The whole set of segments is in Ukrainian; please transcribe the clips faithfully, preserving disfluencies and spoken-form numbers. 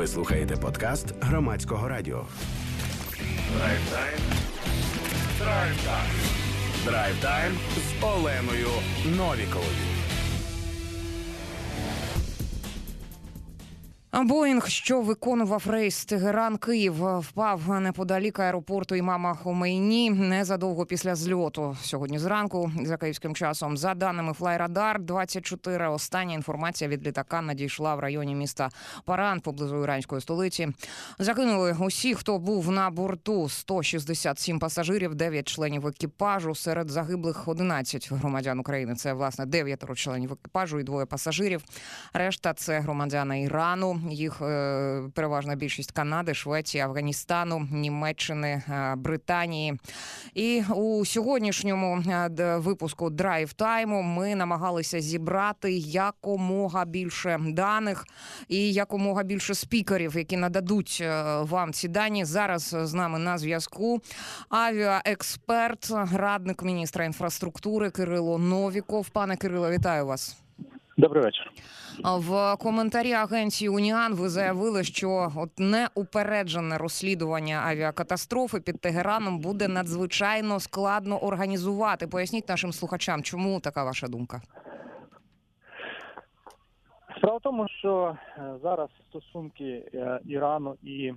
Ви слухаєте подкаст Громадського радіо. Драйв-тайм. Драйв-тайм. Драйв-тайм з Оленою Новіковою. Боїнг, що виконував рейс Тегеран-Київ, впав неподалік аеропорту імама Хомейні незадовго після зльоту. Сьогодні зранку, за київським часом, за даними Флайрадар двадцять чотири, остання інформація від літака надійшла в районі міста Паран, поблизу іранської столиці. Загинули усі, хто був на борту: сто шістдесят сім пасажирів, дев'ять членів екіпажу. Серед загиблих одинадцять громадян України. Це, власне, дев'ятеро членів екіпажу і двоє пасажирів. Решта – це громадяни Ірану. Їх е, переважна більшість Канади, Швеції, Афганістану, Німеччини, е, Британії. І у сьогоднішньому е, випуску Драйв-тайму ми намагалися зібрати якомога більше даних і якомога більше спікерів, які нададуть е, вам ці дані. Зараз з нами на зв'язку авіаексперт, радник міністра інфраструктури Кирило Новіков. Пане Кирило, вітаю вас. Добрий вечір. В коментарі агенції «Уніан» ви заявили, що от неупереджене розслідування авіакатастрофи під Тегераном буде надзвичайно складно організувати. Поясніть нашим слухачам, чому така ваша думка? Справа в тому, що зараз стосунки Ірану і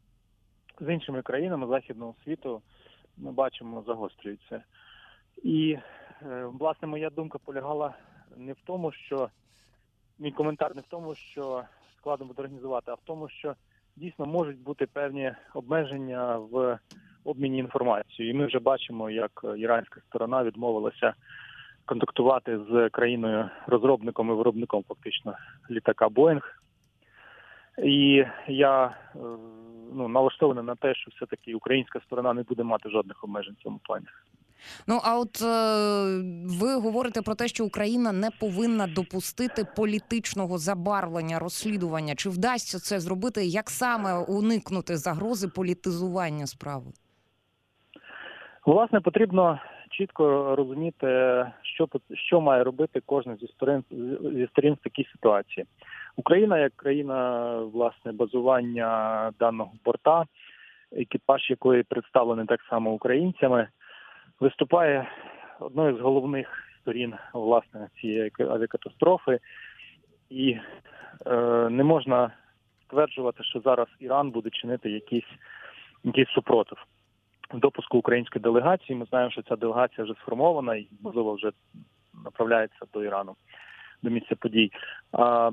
з іншими країнами Західного світу, ми бачимо, загострюються. І, власне, моя думка полягала не в тому, що мій коментар не в тому, що складно буде організувати, а в тому, що дійсно можуть бути певні обмеження в обміні інформацією. І ми вже бачимо, як іранська сторона відмовилася контактувати з країною-розробником і виробником фактично літака «Боїнг». І я ну, налаштований на те, що все-таки українська сторона не буде мати жодних обмежень в цьому плані. Ну, а от е, ви говорите про те, що Україна не повинна допустити політичного забарвлення розслідування. Чи вдасться це зробити? Як саме уникнути загрози політизування справи? Власне, потрібно чітко розуміти, що, що має робити кожна зі сторін, зі сторін в такій ситуації. Україна, як країна, власне, базування даного борта, екіпаж якої представлений так само українцями, виступає одною з головних сторін, власне, цієї авіакатастрофи. І е, не можна стверджувати, що зараз Іран буде чинити якийсь, якийсь супротив допуску української делегації. Ми знаємо, що ця делегація вже сформована і, можливо, вже направляється до Ірану, до місця подій. А,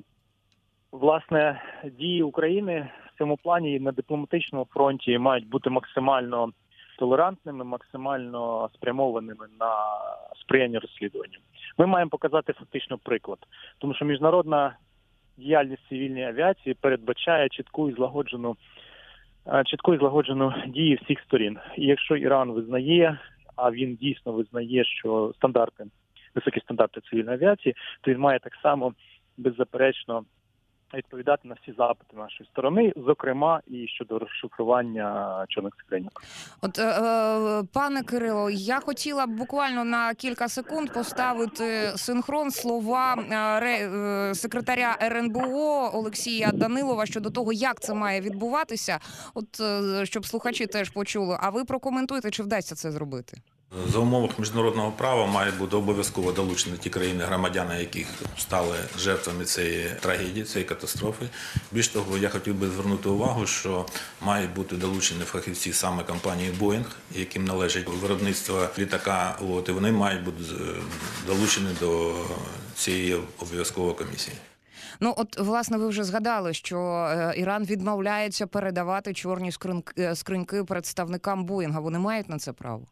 власне, дії України в цьому плані на дипломатичному фронті мають бути максимально толерантними, максимально спрямованими на сприяння розслідуванню. Ми маємо показати фактично приклад, тому що міжнародна діяльність цивільної авіації передбачає чітку і злагоджену, чітку і злагоджену дії всіх сторін. І якщо Іран визнає, а він дійсно визнає, що стандарти, високі стандарти цивільної авіації, то він має так само беззаперечно відповідати на всі запити нашої сторони, зокрема і щодо розшифрування чорних скриньок. От, е, пане Кирило, я хотіла б буквально на кілька секунд поставити синхрон слова е, секретаря ер ен бе о Олексія Данилова щодо того, як це має відбуватися, от е, щоб слухачі теж почули. А ви прокоментуєте, чи вдасться це зробити? За умовах міжнародного права мають бути обов'язково долучені ті країни, громадяни яких стали жертвами цієї трагедії, цієї катастрофи. Більш того, я хотів би звернути увагу, що мають бути долучені фахівці саме компанії «Боїнг», яким належить виробництво літака, от, і вони мають бути долучені до цієї обов'язкової комісії. Ну, от, власне, ви вже згадали, що е, Іран відмовляється передавати чорні скриньки, скриньки представникам «Боїнга». Вони мають на це право?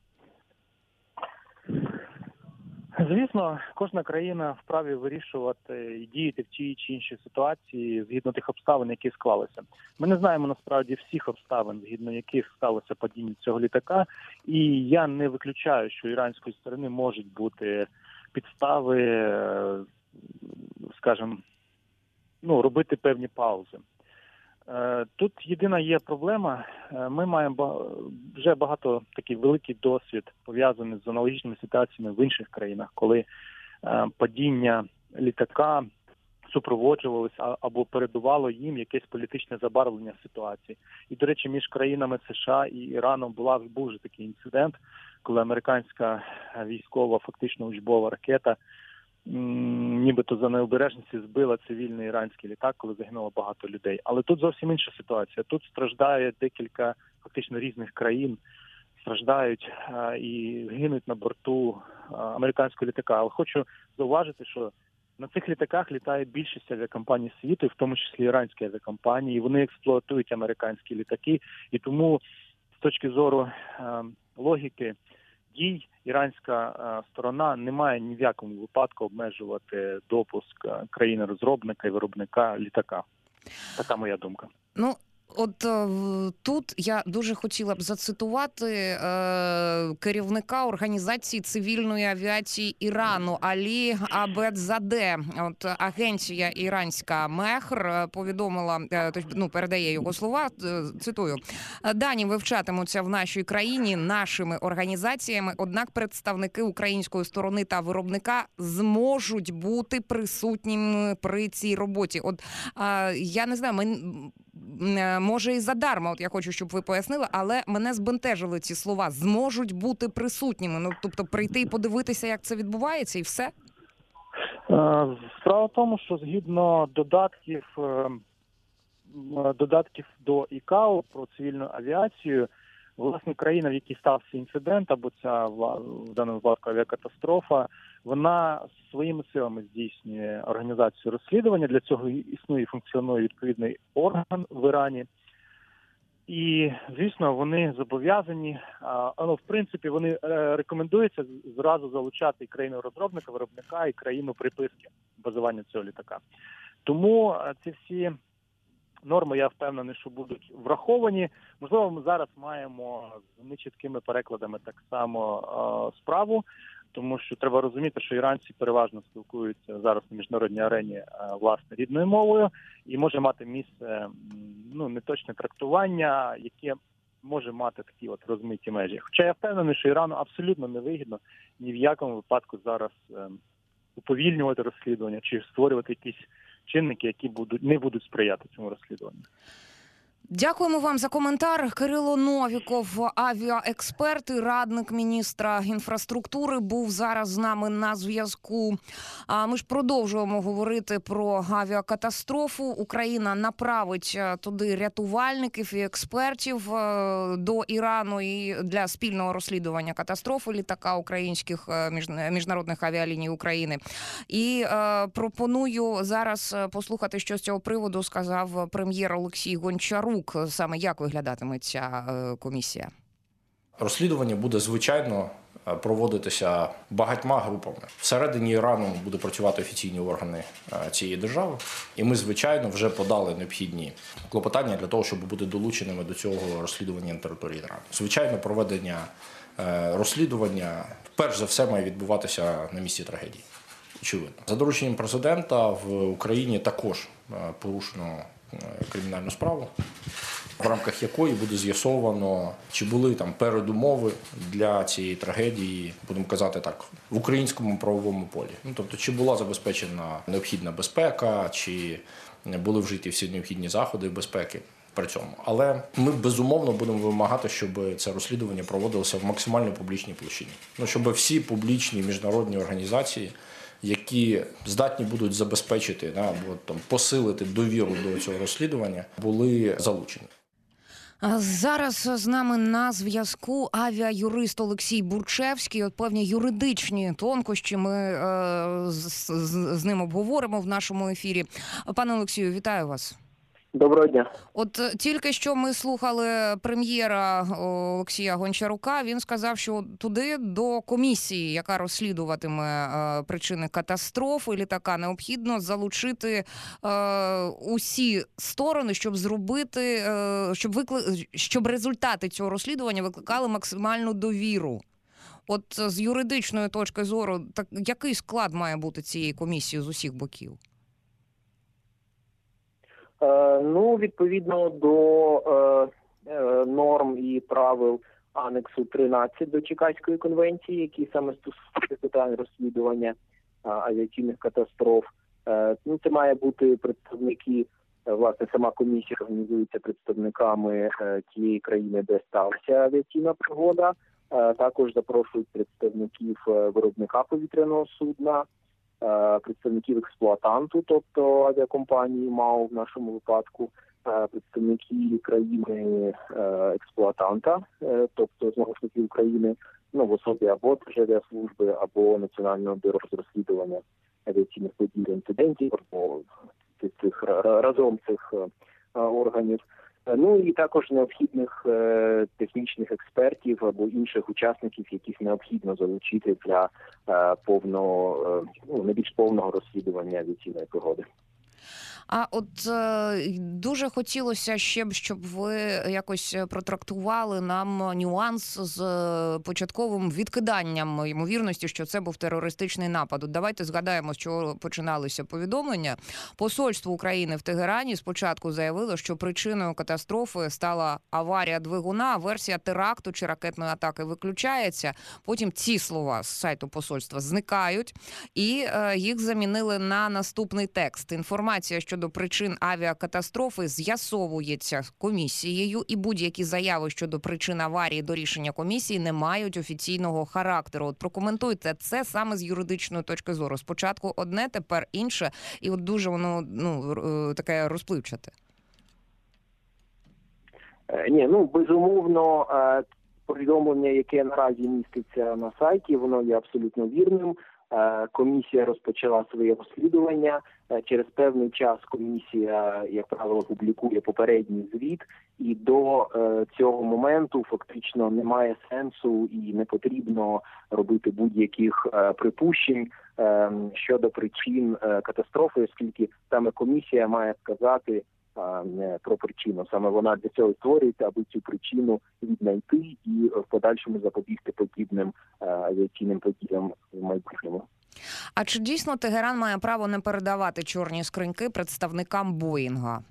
Звісно, кожна країна вправі вирішувати і діяти в тій чи іншій ситуації згідно тих обставин, які склалися. Ми не знаємо насправді всіх обставин, згідно яких сталося падіння цього літака, і я не виключаю, що іранської сторони можуть бути підстави, скажімо, ну, робити певні паузи. Тут єдина є проблема. Ми маємо вже багато такий великий досвід пов'язаний з аналогічними ситуаціями в інших країнах, коли падіння літака супроводжувалося або передувало їм якесь політичне забарвлення ситуації. І, до речі, між країнами США і Іраном була, був вже такий інцидент, коли американська військова, фактично учбова ракета нібито за необережності збила цивільний іранський літак, коли загинуло багато людей. Але тут зовсім інша ситуація. Тут страждає декілька фактично різних країн, страждають а, і гинуть на борту а, американського літака. Але хочу зауважити, що на цих літаках літає більшість авіакомпаній світу, в тому числі іранські авіакомпанії. Вони експлуатують американські літаки. І тому з точки зору а, логіки дій, іранська сторона не має ні в якому випадку обмежувати допуск країни-розробника і виробника літака. Така моя думка. Ну, от е, тут я дуже хотіла б зацитувати е, керівника Організації цивільної авіації Ірану Алі Абедзаде. От агенція іранська МЕХР повідомила, е, ну, передає його слова, е, цитую: «Дані вивчатимуться в нашій країні нашими організаціями, однак представники української сторони та виробника зможуть бути присутніми при цій роботі». От е, я не знаю, ми може і задарма, от я хочу, щоб ви пояснили, але мене збентежили ці слова «зможуть бути присутніми». Ну, тобто прийти і подивитися, як це відбувається, і все? Справа в тому, що згідно додатків, додатків до ІКАО про цивільну авіацію, власне, країна, в якій стався інцидент, або ця, в даному випадку, авіакатастрофа, вона своїми силами здійснює організацію розслідування. Для цього існує і функціонує відповідний орган в Ірані. І, звісно, вони зобов'язані, але, в принципі, вони рекомендуються зразу залучати і країну-розробника, виробника, і країну приписки базування цього літака. Тому ці всі норми, я впевнений, що будуть враховані. Можливо, ми зараз маємо з нечіткими перекладами так само справу, тому що треба розуміти, що іранці переважно спілкуються зараз на міжнародній арені власне рідною мовою, і може мати місце, ну, неточне трактування, яке може мати такі от розмиті межі. Хоча я впевнений, що Ірану абсолютно не вигідно ні в якому випадку зараз уповільнювати розслідування чи створювати якісь чинники, які будуть не будуть сприяти цьому розслідуванню. Дякуємо вам за коментар. Кирило Новіков, авіаексперт і радник міністра інфраструктури, був зараз з нами на зв'язку. А ми ж продовжуємо говорити про авіакатастрофу. Україна направить туди рятувальників і експертів до Ірану і для спільного розслідування катастрофи літака українських міжнародних авіаліній України. І е, пропоную зараз послухати, що з цього приводу сказав прем'єр Олексій Гончарук. Саме як виглядатиме ця комісія? Розслідування буде, звичайно, проводитися багатьма групами. Всередині Ірану буде працювати офіційні органи цієї держави. І ми, звичайно, вже подали необхідні клопотання для того, щоб бути долученими до цього розслідування на території Ірану. Звичайно, проведення розслідування, перш за все, має відбуватися на місці трагедії. Очевидно. За дорученням президента в Україні також порушено кримінальну справу, в рамках якої буде з'ясовано, чи були там передумови для цієї трагедії, будемо казати так, в українському правовому полі. Ну, тобто, чи була забезпечена необхідна безпека, чи були вжиті всі необхідні заходи безпеки при цьому. Але ми, безумовно, будемо вимагати, щоб це розслідування проводилося в максимально публічній площині. Ну, щоб всі публічні міжнародні організації, які здатні будуть забезпечити, або там посилити довіру до цього розслідування, були залучені. Зараз з нами на зв'язку авіаюрист Олексій Бурчевський. От певні юридичні тонкощі ми е, з, з, з ним обговоримо в нашому ефірі. Пане Олексію, вітаю вас. Доброго дня. От тільки що ми слухали прем'єра Олексія Гончарука. Він сказав, що туди до комісії, яка розслідуватиме е, причини катастрофи літака, необхідно залучити е, усі сторони, щоб зробити, е, щоб викли... щоб результати цього розслідування викликали максимальну довіру. От з юридичної точки зору, так який склад має бути цієї комісії з усіх боків? Ну, відповідно до е, е, норм і правил анексу тринадцять до Чикаської конвенції, які саме стосуються питань розслідування а, авіаційних катастроф, Ну, це має бути представники, власне, сама комісія організується представниками тієї країни, де сталася авіаційна пригода. Також запрошують представників виробника повітряного судна, представників експлуатанту, тобто авіакомпанії МАУ в нашому випадку, представники країни експлуатанта, тобто знову ж таки України, ну, в особі або Державіаслужби, або Національного бюро з розслідування авіаційних подій та інцидентів, або цих разом цих органів. Ну і також необхідних е, технічних експертів або інших учасників, яких необхідно залучити для е, повного, е, ну, не більш повного розслідування авіаційної пригоди. А от е, дуже хотілося ще б, щоб ви якось протрактували нам нюанс з початковим відкиданням ймовірності, що це був терористичний напад. От давайте згадаємо, з чого починалися повідомлення. Посольство України в Тегерані спочатку заявило, що причиною катастрофи стала аварія двигуна, а версія теракту чи ракетної атаки виключається. Потім ці слова з сайту посольства зникають, і е, їх замінили на наступний текст. Інформація щодо причин авіакатастрофи з'ясовується комісією, і будь-які заяви щодо причин аварії до рішення комісії не мають офіційного характеру. От прокоментуйте це саме з юридичної точки зору. Спочатку одне, тепер інше, і от дуже воно, ну, таке розпливчате. Ні, ну, безумовно, повідомлення, яке наразі міститься на сайті, воно є абсолютно вірним. Комісія розпочала своє розслідування. Через певний час комісія, як правило, публікує попередній звіт, і до цього моменту фактично немає сенсу і не потрібно робити будь-яких припущень щодо причин катастрофи, оскільки саме комісія має сказати про причину. Саме вона для цього створюється, аби цю причину віднайти і в подальшому запобігти подібним авіаційним подіям в майбутньому. А чи дійсно Тегеран має право не передавати чорні скриньки представникам Боїнга?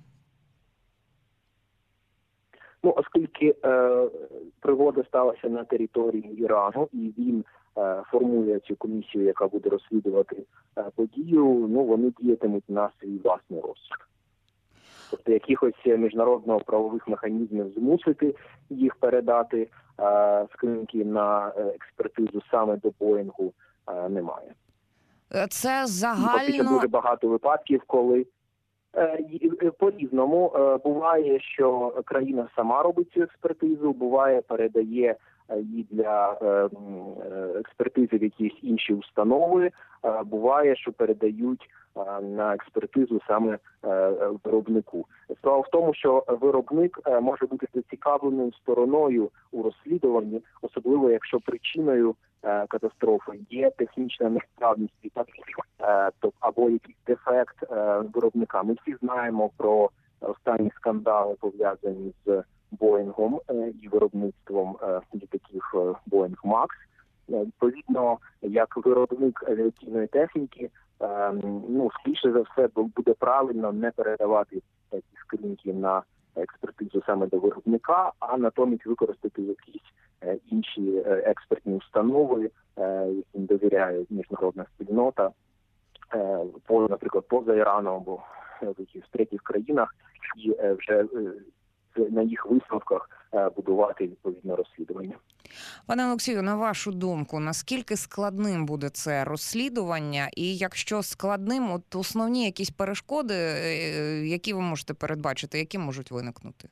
Ну, оскільки е, пригода сталася на території Ірану, і він е, формує цю комісію, яка буде розслідувати е, подію, ну, вони діятимуть на свій власний розсуд. Тобто якихось міжнародно-правових механізмів змусити їх передати е, скриньки на експертизу саме до Боїнгу е, немає. Це загально... І дуже багато випадків, коли е, по-різному е, буває, що країна сама робить цю експертизу, буває, передає її для е, експертизи в якісь інші установи, е, буває, що передають на експертизу саме виробнику. Справа в тому, що виробник може бути зацікавленою стороною у розслідуванні, особливо якщо причиною катастрофи є технічна несправність або якийсь дефект виробника. Ми всі знаємо про останні скандали, пов'язані з Боїнгом і виробництвом літаків Boeing Макс. Відповідно, як виробник авіаційної техніки, ну, скоріше за все, буде правильно не передавати ці скриньки на експертизу саме до виробника, а натомість використати якісь інші експертні установи, яким довіряє міжнародна спільнота, наприклад, поза Іраном або в якихось третіх країнах, і вже на їх висновках будувати відповідне розслідування. Пане Олексію, на вашу думку, наскільки складним буде це розслідування? І якщо складним, от основні якісь перешкоди, які ви можете передбачити, які можуть виникнути?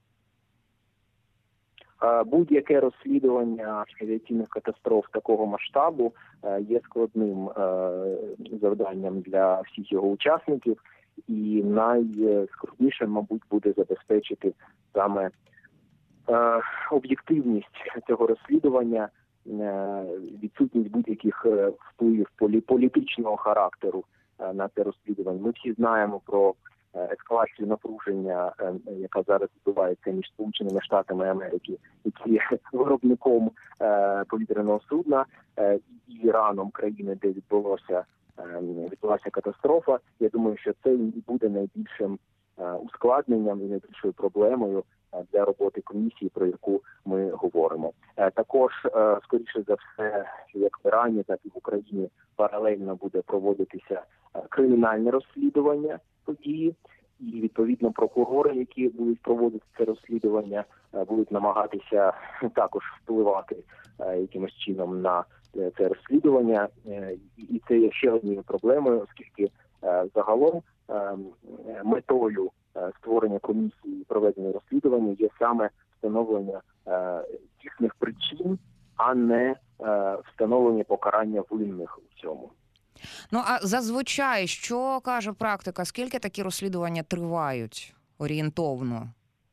Будь-яке розслідування авіаційних катастроф такого масштабу є складним завданням для всіх його учасників. І найскрутніше, мабуть, буде забезпечити саме е, об'єктивність цього розслідування, е, відсутність будь-яких впливів полі, політичного характеру е, на це розслідування. Ми всі знаємо про е, ескалацію напруження, е, яка зараз відбувається між Сполученими Штатами Америки, які є виробником е, повітряного судна, е, і Іраном, країни, де відбулося відбулася катастрофа. Я думаю, що це і буде найбільшим ускладненням і найбільшою проблемою для роботи комісії, про яку ми говоримо. Також, скоріше за все, як в Ірані, так і в Україні паралельно буде проводитися кримінальне розслідування події. І, відповідно, прокурори, які будуть проводити це розслідування, будуть намагатися також впливати якимось чином на це розслідування. І це є ще однією проблемою, оскільки загалом метою створення комісії проведення розслідування є саме встановлення дійсних причин, а не встановлення покарання винних у цьому. Ну, а зазвичай, що каже практика, скільки такі розслідування тривають орієнтовно?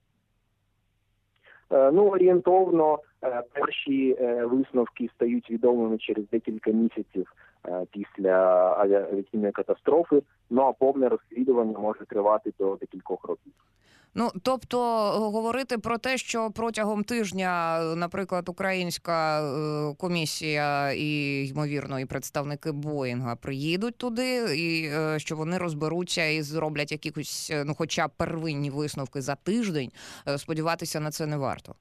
Ну, орієнтовно перші висновки стають відомими через декілька місяців після авіаційної катастрофи, ну а повне розслідування може тривати до декількох років. Ну, тобто говорити про те, що протягом тижня, наприклад, українська комісія і, ймовірно, і представники Боїнга приїдуть туди, і що вони розберуться і зроблять якісь, ну, хоча б первинні висновки за тиждень, сподіватися на це не варто?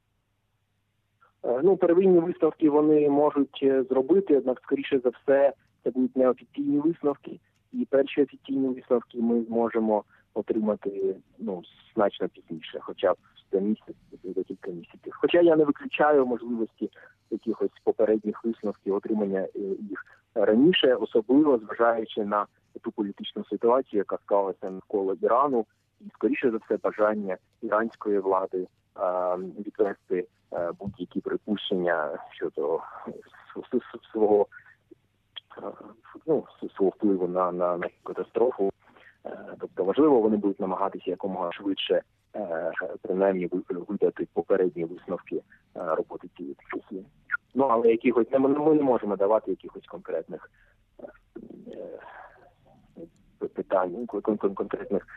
Ну, первинні висновки вони можуть зробити, однак, скоріше за все, це будуть неофіційні висновки, і перші офіційні висновки ми зможемо отримати, ну, значно пізніше, хоча б за місяць, за кілька місяців. Хоча я не виключаю можливості якихось попередніх висновків, отримання їх раніше, особливо зважаючи на ту політичну ситуацію, яка склалася навколо Ірану, і, скоріше за все, бажання іранської влади а, відвести а, будь-які припущення щодо свого, ну, свого впливу на, на, на катастрофу. Тобто, важливо, вони будуть намагатися якомога швидше, принаймні, видати попередні висновки роботи цієї комісії. Ну, але якихось, ми не можемо давати якихось конкретних питань, конкретних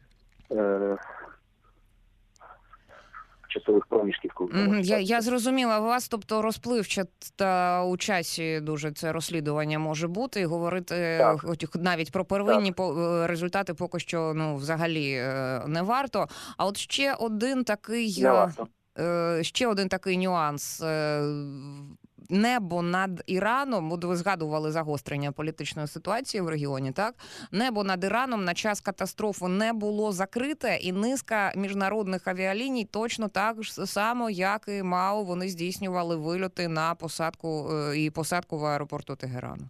часових проміжків. Mm-hmm. Я, я зрозуміла вас, тобто розпливчата у часі дуже це розслідування може бути, і говорити хоч навіть про первинні так. результати поки що, ну, взагалі не варто. А от ще один такий, ще один такий нюанс. Небо над Іраном, ви згадували загострення політичної ситуації в регіоні, так? Небо над Іраном на час катастрофи не було закрите, і низка міжнародних авіаліній точно так само, як і МАУ, вони здійснювали вильоти на посадку і посадку в аеропорту Тегерану.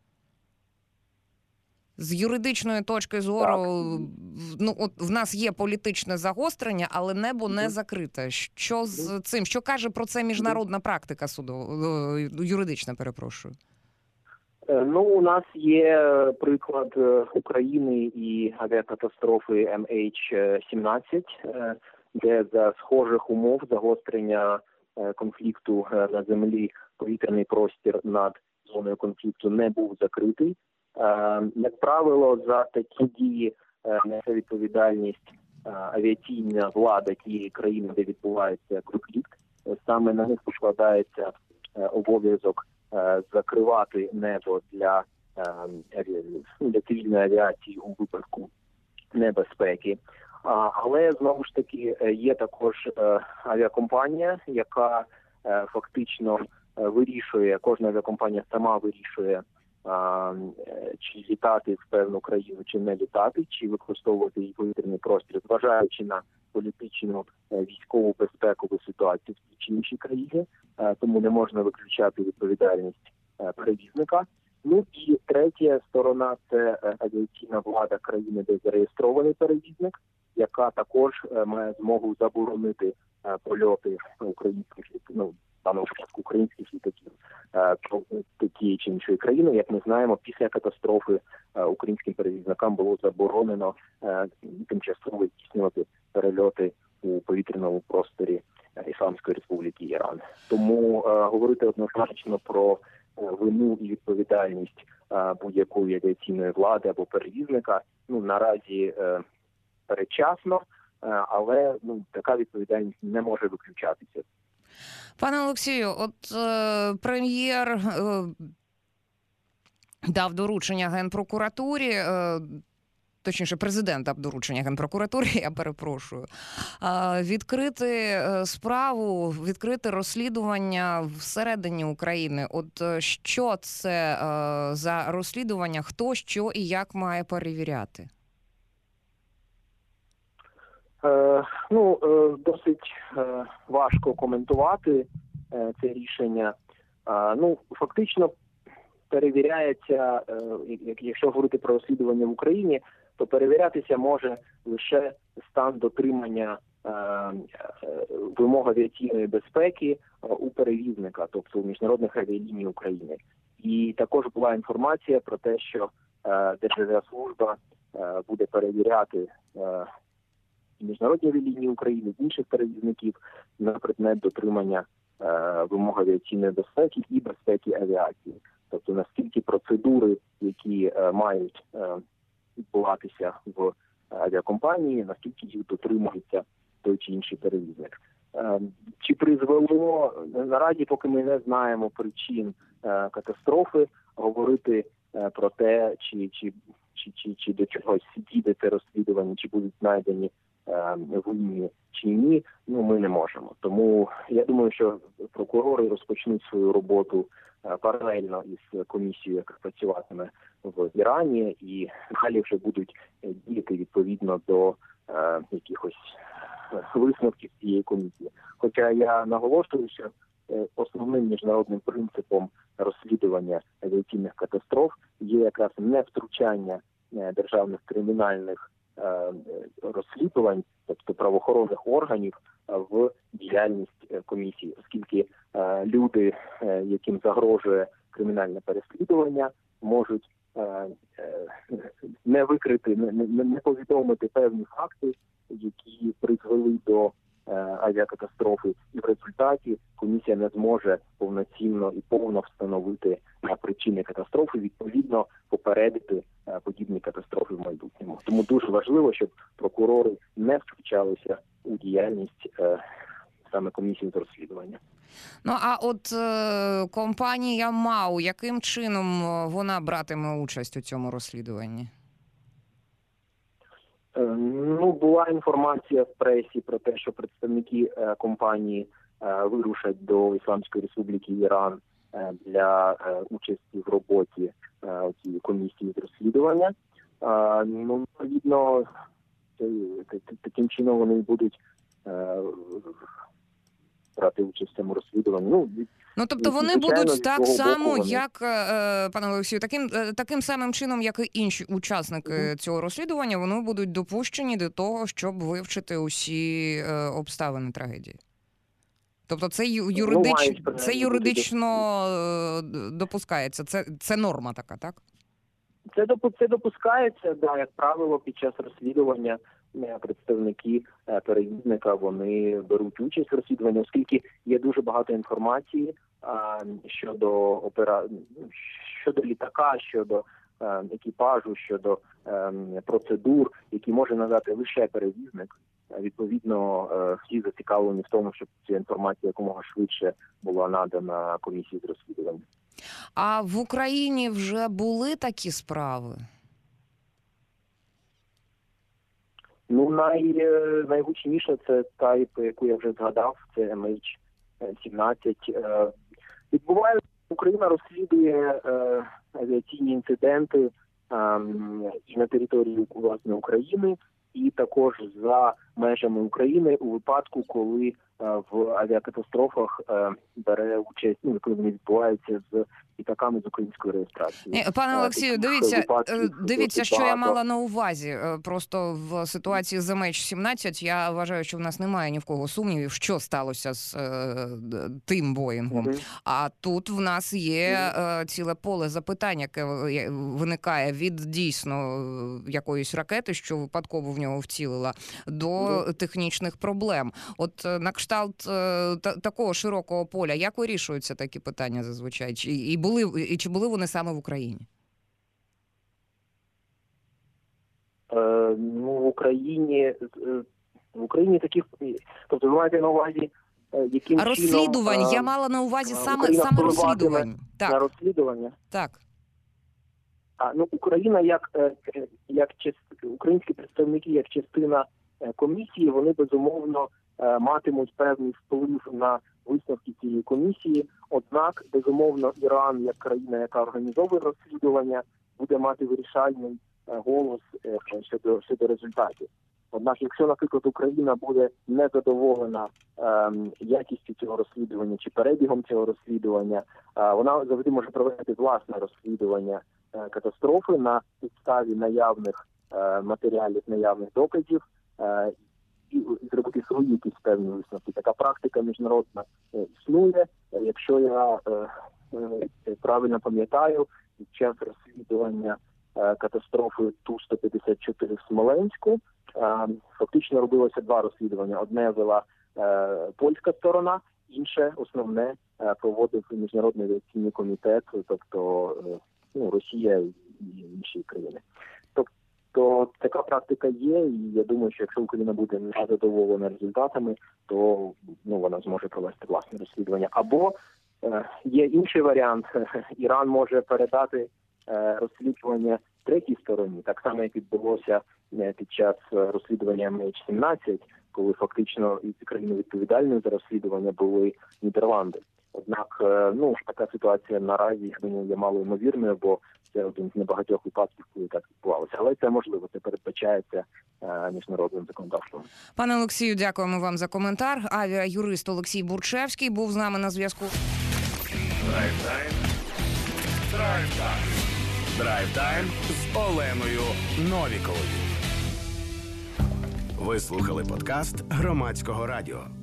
З юридичної точки зору, ну, от в нас є політичне загострення, але небо не закрите. Що з цим? Що каже про це міжнародна практика суду, юридична, перепрошую? Ну, у нас є приклад України і авіакатастрофи ем ейч сімнадцять, де за схожих умов загострення конфлікту на землі повітряний простір над зоною конфлікту не був закритий. Як правило, за такі дії несе відповідальність авіаційна влада тієї країни, де відбувається конфлікт. Саме на них покладається обов'язок закривати небо для, для цивільної авіації у випадку небезпеки. Але, знову ж таки, є також авіакомпанія, яка фактично вирішує, кожна авіакомпанія сама вирішує, А, чи літати в певну країну, чи не літати, чи використовувати її повітряний простір, зважаючи на політичну, військову, безпекову ситуацію в тій чи іншій країні, а, тому не можна виключати відповідальність а, перевізника. Ну і третя сторона – це авіаційна влада країни, де зареєстрований перевізник, яка також а, має змогу заборонити а, польоти українських, ну, там випадку українських літаків тієї чи іншої країни. Як ми знаємо, після катастрофи українським перевізникам було заборонено тимчасово здійснювати перельоти у повітряному просторі Ісламської Республіки Іран. Тому говорити однозначно про вину і відповідальність будь-якої авіаційної влади або перевізника, ну, наразі передчасно, але, ну, така відповідальність не може виключатися. Пане Олексію, от е, прем'єр е, дав доручення Генпрокуратурі е, точніше, президент дав доручення Генпрокуратурі, я перепрошую, відкрити справу, відкрити розслідування всередині України. От що це за розслідування, хто, що і як має перевіряти? Е, ну, е, досить е, важко коментувати е, це рішення. Е, ну, фактично перевіряється, е, якщо говорити про розслідування в Україні, то перевірятися може лише стан дотримання е, е, вимог авіаційної безпеки е, у перевізника, тобто у міжнародних авіаліній України. І також була інформація про те, що е, Державіаслужба е, буде перевіряти е, міжнародні авіалінії України, інших перевізників на предмет дотримання е, вимог авіаційної безпеки і безпеки авіації. Тобто наскільки процедури, які е, мають е, відбуватися в авіакомпанії, наскільки їх дотримується той чи інший перевізник. Е, чи призвело, наразі, поки ми не знаємо причин е, катастрофи, говорити е, про те, чи, чи, чи, чи, чи до чогось дійде це розслідування, чи будуть знайдені винні чи ні, ну ми не можемо. Тому я думаю, що прокурори розпочнуть свою роботу паралельно із комісією, яка працюватиме в Ірані, і далі вже будуть діяти відповідно до е, якихось висновків цієї комісії. Хоча я наголошую, що основним міжнародним принципом розслідування авіаційних катастроф є якраз не втручання державних кримінальних розслідувань, тобто правоохоронних органів, в діяльність комісії, оскільки люди, яким загрожує кримінальне переслідування, можуть не викрити, не, не, не повідомити певні факти, які призвели до авіакатастрофи, і в результаті комісія не зможе повноцінно і повно встановити причини катастрофи, відповідно попередити подібні катастрофи в майбутньому. Тому дуже важливо, щоб прокурори не втручалися у діяльність е, саме комісії з розслідування. Ну а от е, компанія МАУ, яким чином вона братиме участь у цьому розслідуванні? Ну, була інформація в пресі про те, що представники е, компанії е, вирушать до Ісламської Республіки Іран е, для е, участі в роботі е, цієї комісії з розслідування. Е, ну, відповідно, таким чином вони будуть е, брати участь в цьому розслідуванні. Ну, Ну, тобто вони будуть так само, як, пане Олексію, таким, таким самим чином, як і інші учасники mm-hmm. цього розслідування, вони будуть допущені до того, щоб вивчити усі обставини трагедії. Тобто це, юридич... ну, це юридично допускається, це, це норма така, так? Це, це допускається, да, як правило, під час розслідування представники перевізника, вони беруть участь в розслідуванні, оскільки є дуже багато інформації а, щодо опера... щодо літака, щодо а, екіпажу, щодо а, процедур, які може надати лише перевізник. Відповідно, всі зацікавлені в тому, щоб ця інформація якомога швидше була надана комісії з розслідування. А в Україні вже були такі справи? Ну, най, найгучніше це та, про яку я вже згадав, це ем ейч сімнадцять. Відбуває, Україна розслідує е, авіаційні інциденти е, і на території, власне, України, і також за межами України у випадку, коли е, в авіакатастрофах е, бере участь, ну, коли вони відбуваються з літаками з українською реєстрацією. Пане Олексію, дивіться, дивіться, що я мала на увазі. Просто в ситуації з ем ейч сімнадцять я вважаю, що в нас немає ні в кого сумнівів, що сталося з е, тим Боїнгом. Mm-hmm. А тут в нас є е, ціле поле запитань, яке виникає від дійсно якоїсь ракети, що випадково в нього вцілила, до mm-hmm. технічних проблем. От на кшталт е, та, такого широкого поля, як вирішуються такі питання зазвичай? І, і були, і чи були вони саме в Україні? Е, ну, в Україні, в Україні таких, тобто ви маєте на увазі, яким а розслідувань, чином, я мала на увазі саме, саме розслідувань. Так. На розслідування? Так. А ну Україна, як як українські представники, як частина комісії, вони безумовно матимуть певний вплив на висновки цієї комісії. Однак, безумовно, Іран, як країна, яка організовує розслідування, буде мати вирішальний голос щодо щодо результатів. Однак, якщо, наприклад, Україна буде незадоволена ем, якістю цього розслідування чи перебігом цього розслідування, е, вона завжди може провести власне розслідування е, катастрофи на підставі наявних е, матеріалів, наявних доказів е, і, і зробити свої якісь певні висновки. Така практика міжнародна е, існує. Якщо я е, е, правильно пам'ятаю, під час розслідування е, катастрофи Ту сто п'ятдесят чотири в Смоленську, фактично робилося два розслідування. Одне вела е, польська сторона, інше, основне, е, проводив Міжнародний авіаційний комітет, тобто е, ну, Росія і інші країни. Тобто така практика є, і я думаю, що якщо Україна буде незадоволена результатами, то ну, вона зможе провести власне розслідування. Або е, є інший варіант, Іран може передати е, розслідування третій стороні, так само, як відбулося під час розслідування Ем Ейч сімнадцять, коли фактично країною відповідальною за розслідування були Нідерланди. Однак, ну, така ситуація наразі, я думаю, є мало ймовірною, бо це один з небагатьох випадків, коли так відбувалося. Але це можливо, це передбачається е, міжнародним законодавством. Пане Олексію, дякуємо вам за коментар. Авіаюрист Олексій Бурчевський був з нами на зв'язку. Драйв-тайм. Драйв-тайм. Драйв-тайм з Оленою Новіковою. Ви слухали подкаст Громадського радіо.